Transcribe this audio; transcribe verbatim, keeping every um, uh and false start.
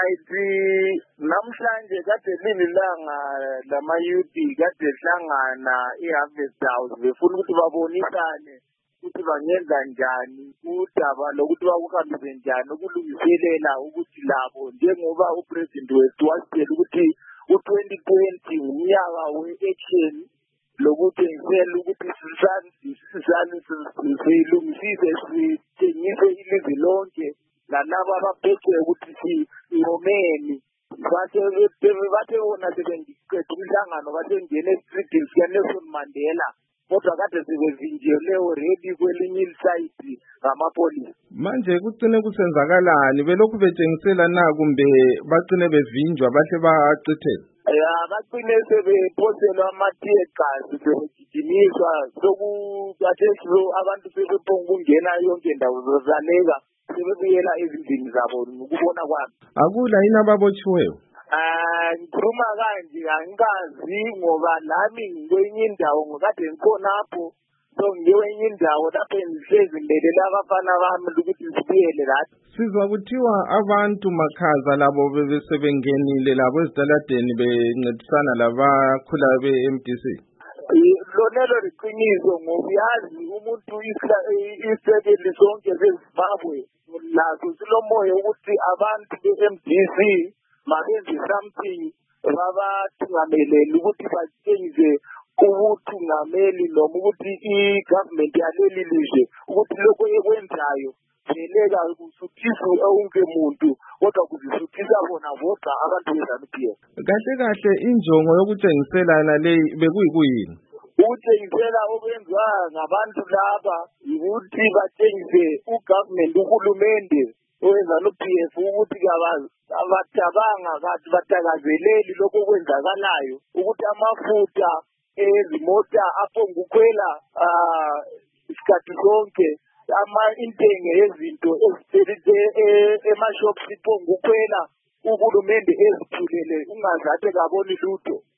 Right, namhlanje kade lilanga lamayuthi kade hlangana eHarvest House befuna ukuthi babonisane ukuthi bangenza njani udaba lokuthi bakuhambise njani ukulungiselela ukuthi labo njengoba upresident wethu wasitshela ukuthi u-twenty twenty umnyaka we-action lokuthi ngisela ukuthi silungisise sithengise ilizwe lonke lalabo abaphethwe ukuthi sinqomeni bathe bathe wona sebengiqeda umhlangano basengene eStreet sikaNelson Mandela kodwa kade sebevinjelwe already kwelinye isayidi ngamapolisa. Manje kucine kusenzakalani belokhu betshengisela na kumbe bacine bevinjwa bahle bachithela? Ya bacine sebephoselwa amathiyagazi sebegijimiswa sokubathe abantu sebephonga ukungena yonke indawo zozaleka sebebuyela ezindlini zabo ukubona kwami. Akula yini ababotshiweyo? Ah ngikhuluma kanje angikazi ngoba nami ngikwenye indawo ngokade ngikhona lapho so ngikwenye indawo lapho ngihlezi ngilelela abafana bami ukuthi sibuyele lapho. Sizwa kuthiwa abantu makhaza labo bebesebengenile labo ezitaladeni bencedisana labakhula be-M D C. Lonelo liqiniso ngokuyazi umuntu isekeli sonke seZimbabwe lazo silomoya ukuthi abantu be-M D C mabenze something babathungamelele ukuthi batshengise ubuthungameli noma ukuthi i-government yaleli lizwe ukuthi lokho ekwenzayo veleka kusuthisa wonke muntu kodwa kuzisuthisa bona vodwa abantu be-ZANU-P F. Kahle kahle injongo yokutshengiselana le bekuyikuyini? Ukutshengisela okwenziwa ngabantu laba ukuthi batshengise ugovernment uhulumende we-ZANU-P F ukuthi abatabanga kathi batakazeleli lokho okwenzakalayo ukuthi amafutha ezimota aphonga ukhwela isikhathi sonke ama intengo yezinto ezithelite emashops iphonga ukhwela uhulumende ezithulele ungazathe kaboni lutho.